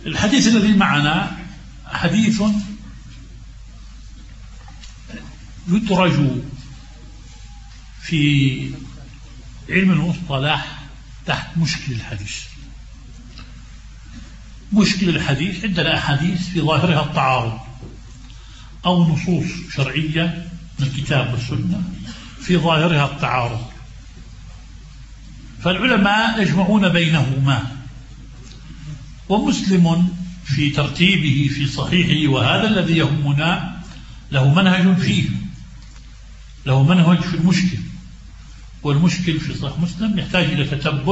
الحديث الذي معنا حديث يدرج في علم المصطلح تحت مشكل الحديث. مشكل الحديث عندنا أحاديث في ظاهرها التعارض أو نصوص شرعية من الكتاب والسنة في ظاهرها التعارض، فالعلماء يجمعون بينهما، ومسلم في ترتيبه في صحيحه وهذا الذي يهمنا له منهج فيه، له منهج في المشكل، والمشكل في صحيح مسلم يحتاج إلى تتبع،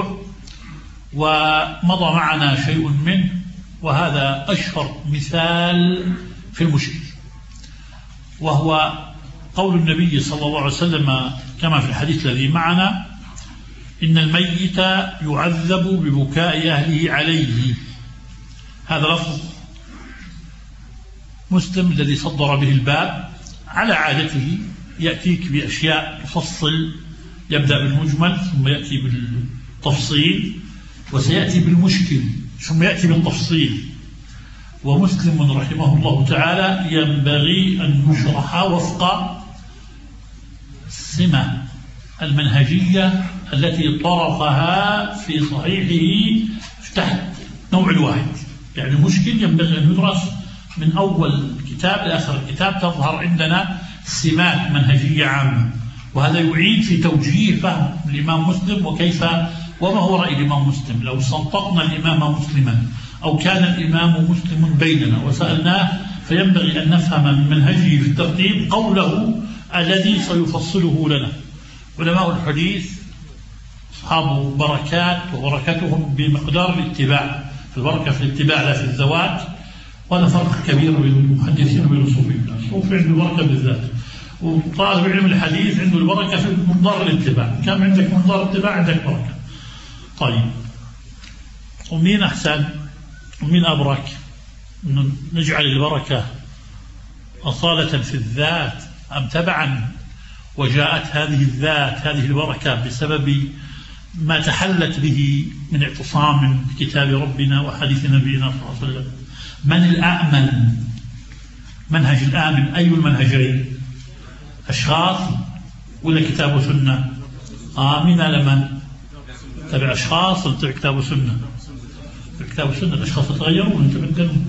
ومضى معنا شيء منه، وهذا أشهر مثال في المشكل، وهو قول النبي صلى الله عليه وسلم كما في الحديث الذي معنا: إن الميت يعذب ببكاء أهله عليه. هذا لفظ مسلم الذي صدر به الباب على عادته، يأتيك بأشياء تفصل، يبدأ بالمجمل ثم يأتي بالتفصيل وسيأتي بالمشكل ثم يأتي بالتفصيل. ومسلم رحمه الله تعالى ينبغي أن يشرح وفق السمة المنهجية التي طرقها في صحيحه تحت نوع الواحد. يعني المشكل ينبغي أن يدرس من أول الكتاب لآخر الكتاب، تظهر عندنا سمات منهجية عامة، وهذا يعيد في توجيه فهم الإمام مسلم وكيف وما هو رأي الإمام مسلم. لو استنطقنا الإمام مسلما أو كان الإمام مسلم بيننا وسألناه، فينبغي أن نفهم من منهجه في الترتيب قوله الذي سيفصله لنا. علماء الحديث أصحاب بركات، وبركتهم بمقدار الاتباع، في البركة في الاتباع لا في الذوات، وهذا فرق كبير بين المحدثين وبين الصوفيين. الصوفي عنده بركة بالذات، وطالب علم الحديث عنده البركة في منظار الاتباع. كم عندك منظار الاتباع عندك بركة. طيب، ومين أحسن ومين أبرك؟ نجعل البركة أصالة في الذات أم تبعا؟ وجاءت هذه الذات، هذه البركة بسبب ما تحلت به من اعتصام بكتاب ربنا وحديث نبينا صلى الله عليه وسلم. من الأأمن؟ منهج الآمن أي المنهجين؟ أشخاص ولا كتاب وسنة؟ آمن لمن؟ تبع أشخاص ولا تبع كتاب وسنة؟ الكتاب والسنة. الأشخاص يتغيرون ويتبدلون.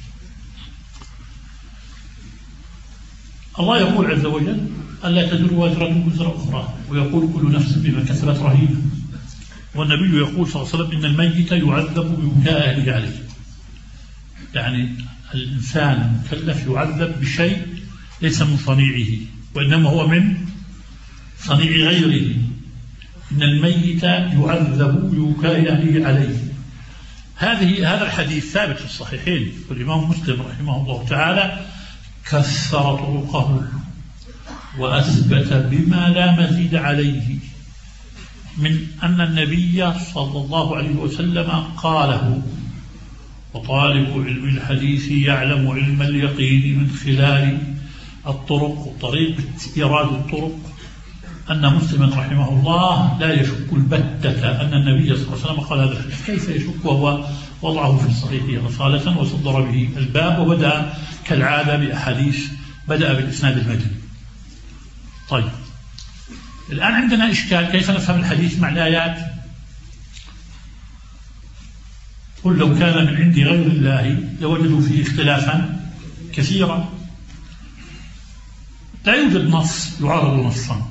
الله يقول عز وجل: ألا تزر وازرة وزر أخرى، ويقول: كل نفس بما كسبت رهينة. والنبي يقول صلى الله عليه وسلم: إن الميت يعذب ببكاء أهله عليه. يعني الإنسان المكلف يعذب بشيء ليس من صنيعه، وإنما هو من صنيع غيره. إن الميت يعذب ببكاء أهله عليه. هذا الحديث ثابت في الصحيحين، والإمام مسلم رحمه الله تعالى كثر طرقه وأثبت بما لا مزيد عليه من أن النبي صلى الله عليه وسلم قاله: وطالب علم الحديث يعلم علم اليقين من خلال الطرق. وطريقة إيراد الطرق أن مسلم رحمه الله لا يشك البتة أن النبي صلى الله عليه وسلم قال هذا الحديث. كيف يشك وهو وضعه في الصحيح رسالة وصدر به الباب، وبدأ كالعادة بأحاديث، بدأ بالإسناد المتني. طيب، الآن عندنا إشكال: كيف نفهم الحديث مع الآيات؟ قل لو كان من عند غير الله لوجدوا فيه اختلافا كثيرا. لا يوجد نص يعارض نصا،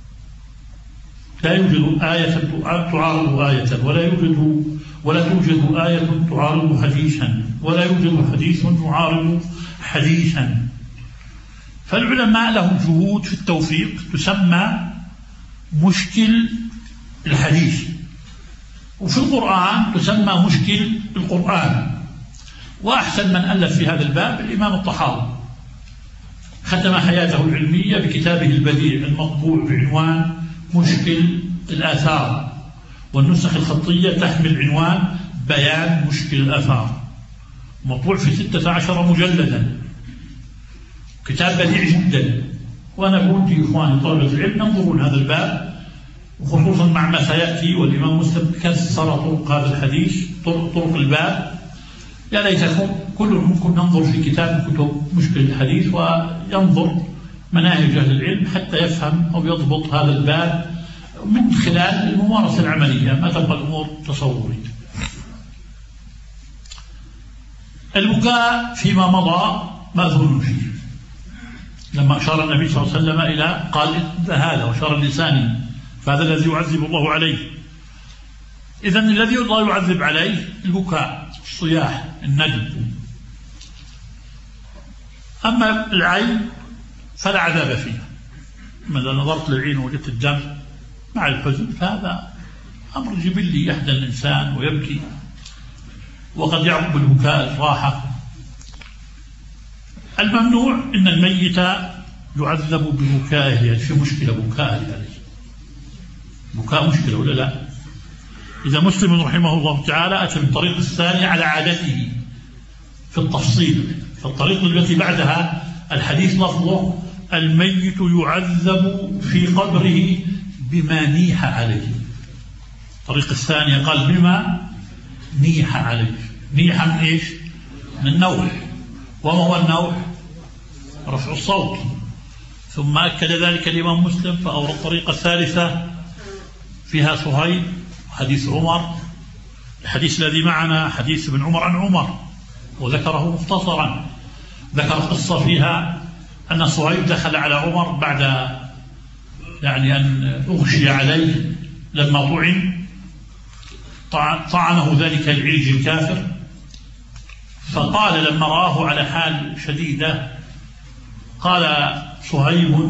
لا يوجد آية تعارض آية، ولا توجد آية تعارض حديثا، ولا يوجد حديث يعارض حديثا. فالعلماء لهم جهود في التوفيق تسمى مشكل الحديث، وفي القرآن تسمى مشكل القرآن. وأحسن من ألف في هذا الباب الإمام الطحاوي، ختم حياته العلمية بكتابه البديع المطبوع بعنوان مشكل الآثار، والنسخ الخطية تحمل عنوان بيان مشكل الآثار، مطبوع في 16 مجلدا، كتاب بديع جدا. وأنا أقول لإخواني طلبة العلم انظروا هذا الباب، وخصوصا مع ما سيأتي. والإمام مسلم كسر طرق هذا الحديث، طرق الباب يا ليتكم كل منكم ينظر في كتاب من كتب مشكل الحديث وينظر مناهج أهل العلم حتى يفهم أو يضبط هذا الباب من خلال الممارسة العملية، ما تبقى الأمور تصورية. البكاء فيما مضى مأذون فيه، لما أشار النبي صلى الله عليه وسلم إلى قال هذا وأشار لسانه، فهذا الذي يعذب الله عليه. إذن الذي الله يعذب عليه البكاء، الصياح، الندب. أما العين فلا عذاب فيها، إذا نظرت للعين ووجدت الدم مع الحزن فهذا أمر جبلي يحزن الإنسان ويبكي، وقد يعقب البكاء الراحة. الممنوع إن الميت يعذب ببكائه، في مشكلة بكائه عليه، بكاء مشكلة ولا لا؟ إذا مسلم رحمه الله تعالى أتى بالطريق الثاني على عادته في التفصيل، فالطريق التي بعدها الحديث لفظه الميت يعذب في قبره بما نيح عليه. الطريق الثانية قال بما نيح عليه. نيح من إيش؟ من النوح. وما هو النوح؟ رفع الصوت. ثم أكد ذلك الإمام مسلم فأورد الطريقة الثالثة فيها صهيب حديث عمر. الحديث الذي معنا حديث ابن عمر عن عمر وذكره مختصرا، ذكر قصة فيها أن صهيب دخل على عمر بعد أن أغشي عليه لما طعنه ذلك العيج الكافر، فقال لما راه على حال شديدة قال صهيب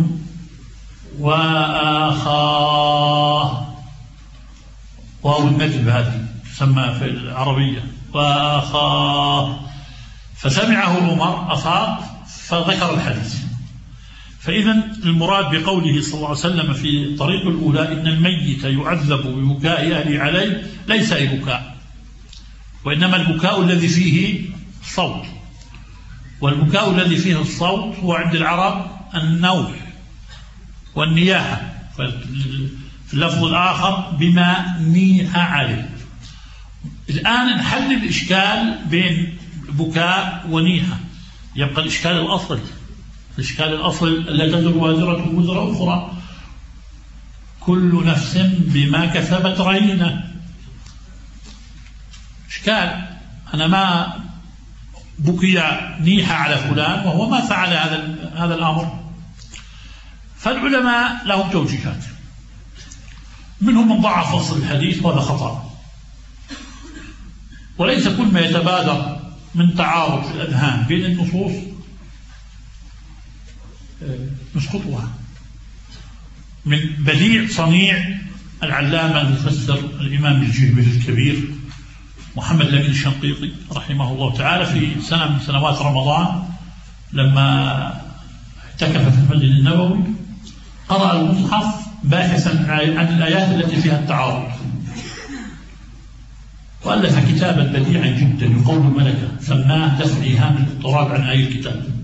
وآخاه، واو الندب هذه تسمى في العربية وآخاه، فسمعه عمر أفاق فذكر الحديث. فإذا المراد بقوله صلى الله عليه وسلم في الطريق الأولى إن الميت يعذب ببكاء أهله عليه ليس أي بكاء، وإنما البكاء الذي فيه الصوت، والبكاء الذي فيه الصوت هو عند العرب النوح والنياحة، في اللفظ الآخر بما نيح عليه. الآن نحل الإشكال بين بكاء ونيحة، يبقى الإشكال الأصل، الإشكال الأصل لا تزر وازرة وزر أخرى، كل نفس بما كسبت رهينة. إشكال، أنا ما بكي نيحة على فلان وهو ما فعل هذا الأمر. فالعلماء لهم توجيهات، منهم من ضعف فصل الحديث وهذا خطأ، وليس كل ما يتبادر من تعارض في الأذهان بين النصوص نسقطها. من بديع صنيع العلامة المفسر الإمام الجهبذي الكبير محمد الأمين الشنقيطي رحمه الله تعالى في سنة من سنوات رمضان لما اعتكف في المسجد النبوي قرأ المصحف باحثا عن الآيات التي فيها التعارض، وألف كتابا بديعا جدا يقول الملكة سماه دفع إيهام الاضطراب عن آي الكتاب،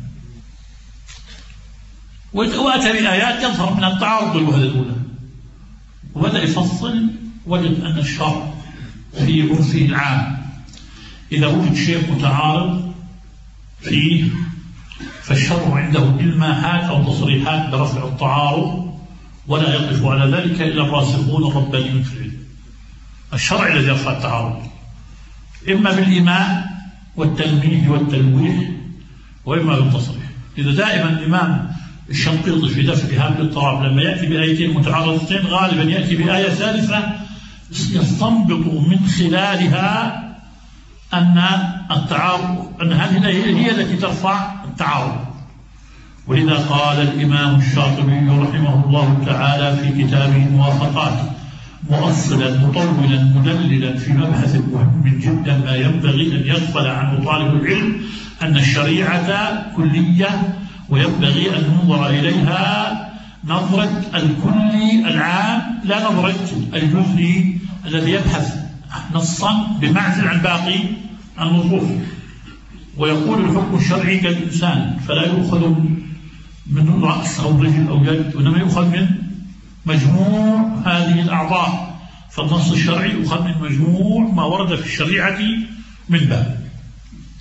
وأتى بآيات يظهر من التعارض بالوهلة الأولى، وبدأ يفصل وجد أن الشرع في عرفه العام إذا وجد شيء متعارض فيه فالشرع عنده إلماحات أو تصريحات برفع التعارض، ولا يقف على ذلك إلا الراسخون الربانيون في العلم. الشرع الذي يرفع التعارض إما بالإيمان والتلميح والتلويح وإما بالتصريح. إذا دائما الإمام الشنقيطي في دفع إيهام الاضطراب لما يأتي بآيتين متعارضتين غالبا يأتي بآية ثالثة يستنبط من خلالها أن التعارض أن هذه هي التي ترفع التعارض. ولذا قال الإمام الشاطبي رحمه الله تعالى في كتابه الموافقات مؤصلا مطولا مدللا في مبحث مهم جدا ما ينبغي أن يغفل عنه طالب العلم أن الشريعة كلية وينبغي أن ننظر إليها نظرة الكلي العام لا نظرة الجزئي الذي يبحث نصا بمعزل عن باقي النصوص. ويقول الحكم الشرعي كالإنسان فلا يؤخذ من رأس أو رجل أو يد، وإنما يؤخذ من مجموع هذه الأعضاء، فالنص الشرعي يؤخذ من مجموع ما ورد في الشريعة من باب.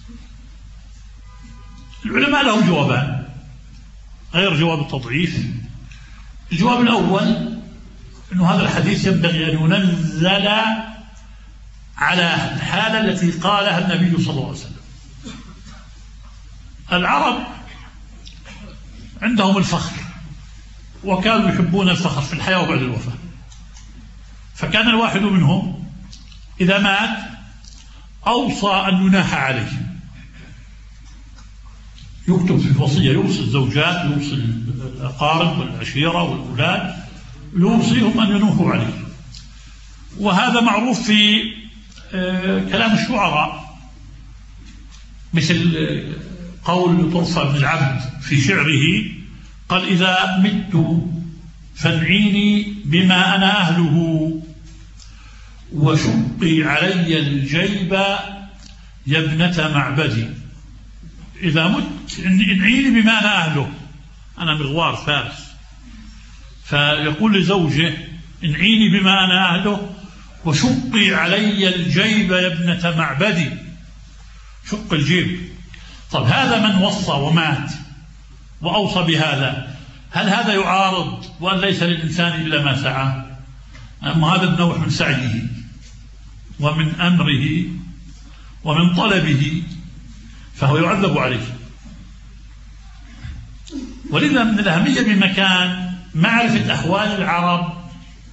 العلماء لهم جوابان غير جواب التضعيف. الجواب الأول أن هذا الحديث ينبغي أن ينزل على الحالة التي قالها النبي صلى الله عليه وسلم. العرب عندهم الفخر، وكانوا يحبون الفخر في الحياة وبعد الوفاة، فكان الواحد منهم إذا مات أوصى أن يناح عليه، يكتب في الوصية، يوصي الزوجات، يوصي الأقارب والعشيرة والأولاد، يوصيهم أن ينوحوا عليه. وهذا معروف في كلام الشعراء، مثل قول طرفة بن العبد في شعره قال: إذا مت فانعيني بما أنا أهله، وشقي علي الجيب يا ابنة معبدي. إذا مت انعيني بما أنا أهله، أنا مغوار فارس، فيقول لزوجه: انعيني بما أنا أهله وشقي علي الجيب يا ابنة معبدي. شق الجيب. طب هذا من وصى ومات وأوصى بهذا، هل هذا يعارض وأن ليس للإنسان إلا ما سعى؟ أما هذا النوع من سعيه ومن أمره ومن طلبه، فهو يعذب عليه. ولذا من الأهمية بمكان معرفة أحوال العرب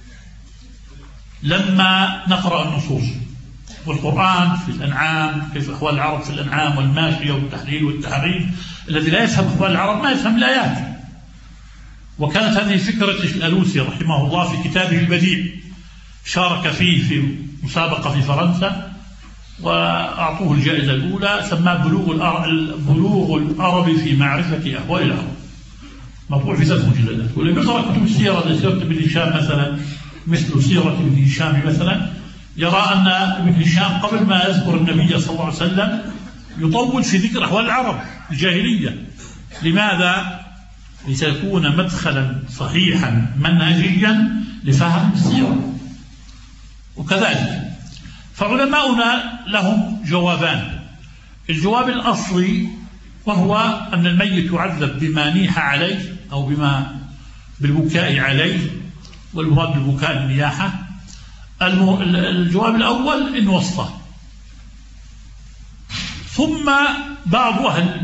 لما نقرأ النصوص والقرآن في الأنعام، كيف أحوال العرب في الأنعام والماشية والتحليل والتحريم. الذي لا يفهم أحوال العرب ما يفهم الآيات. وكانت هذه فكرة الألوسي رحمه الله في كتابه البديع، شارك فيه في مسابقة في فرنسا وأعطوه الجائزة الأولى، سماه بلوغ العرب في معرفة أحوال العرب، مطبوع في 3 مجلدات. واللي يقرأ كتب السيرة زي سيرة ابن هشام مثلا، مثل سيرة ابن هشام مثلا، يرى أن ابن هشام قبل ما يذكر النبي صلى الله عليه وسلم يطول في ذكر أحوال العرب الجاهلية. لماذا؟ لتكون مدخلا صحيحا منهجيا لفهم السيرة. وكذلك فعلماؤنا لهم جوابان. الجواب الأصلي وهو أن الميت يعذب بما نيح عليه أو بالبكاء عليه، والمراد بالبكاء النياحة. الجواب الأول إن وصى. ثم بعض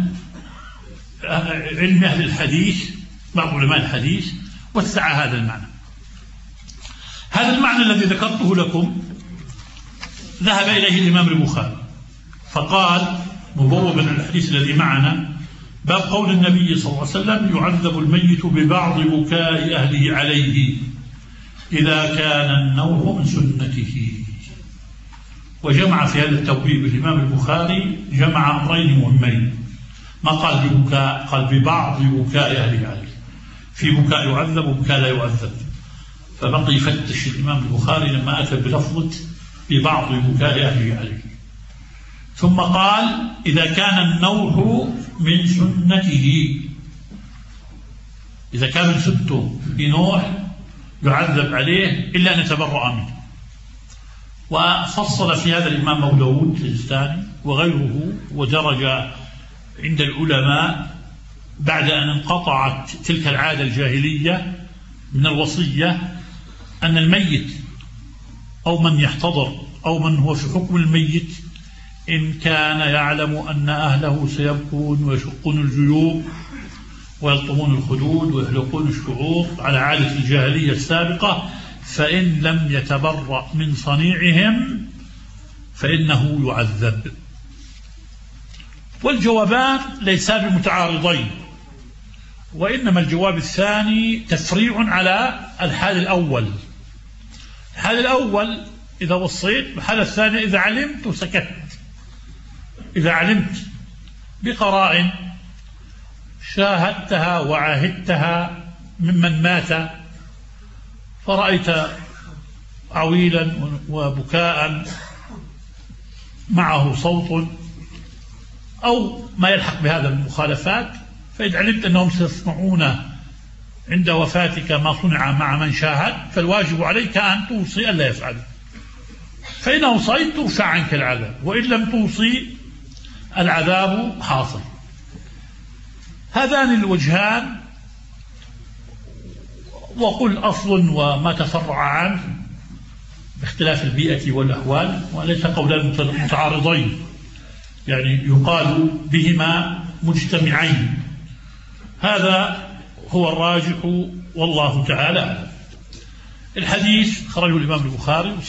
علم أهل الحديث، بعض علماء الحديث وسع هذا المعنى. هذا المعنى الذي ذكرته لكم ذهب إليه الإمام البخاري فقال مبوبا الحديث الذي معنا: باب قول النبي صلى الله عليه وسلم: يعذب الميت ببعض بكاء أهله عليه إذا كان النوح من سنته. وجمع في هذا التبويب الإمام البخاري جمع أمرين مهمين، ما قال ببكاء، قال ببعض بكاء أهله عليه. في بكاء يعذب وبكاء لا يعذب، فبقي يفتش الإمام البخاري لما أتى بلفظة ببعض بكاء أهله عليه. ثم قال: إذا كان النوح من سنته، إذا كان من سنته بنوح يعذب عليه إلا أن يتبرأ منه. وفصل في هذا الإمام أبو داود السجستاني وغيره، ودرج عند العلماء بعد أن انقطعت تلك العادة الجاهلية من الوصية أن الميت أو من يحتضر أو من هو في حكم الميت إن كان يعلم أن أهله سيبكون ويشقون الجيوب ويلطمون الخدود ويحلقون الشعور على عادة الجاهلية السابقة، فإن لم يتبرأ من صنيعهم فإنه يعذب. والجوابان ليسا بمتعارضين، وإنما الجواب الثاني تفريع على الحال الأول. الحال الأول إذا وصيت، الحال الثاني إذا علمت وسكت. إذا علمت بقرائن شاهدتها وعاهدتها ممن مات، فرأيت عويلا وبكاء معه صوت أو ما يلحق بهذا من المخالفات، فإذا علمت أنهم سيصنعون عند وفاتك ما صنع مع من شاهد، فالواجب عليك أن توصي ألا يفعل. فإن أوصيت ترفع عنك العذاب، وإن لم توصي العذاب حاصل. هذان الوجهان، وقل أصل وما تفرع عنه باختلاف البيئة والأحوال، وليس قولان متعارضين، يعني يقال بهما مجتمعين. هذا هو الراجح والله تعالى. الحديث خرجه الإمام البخاري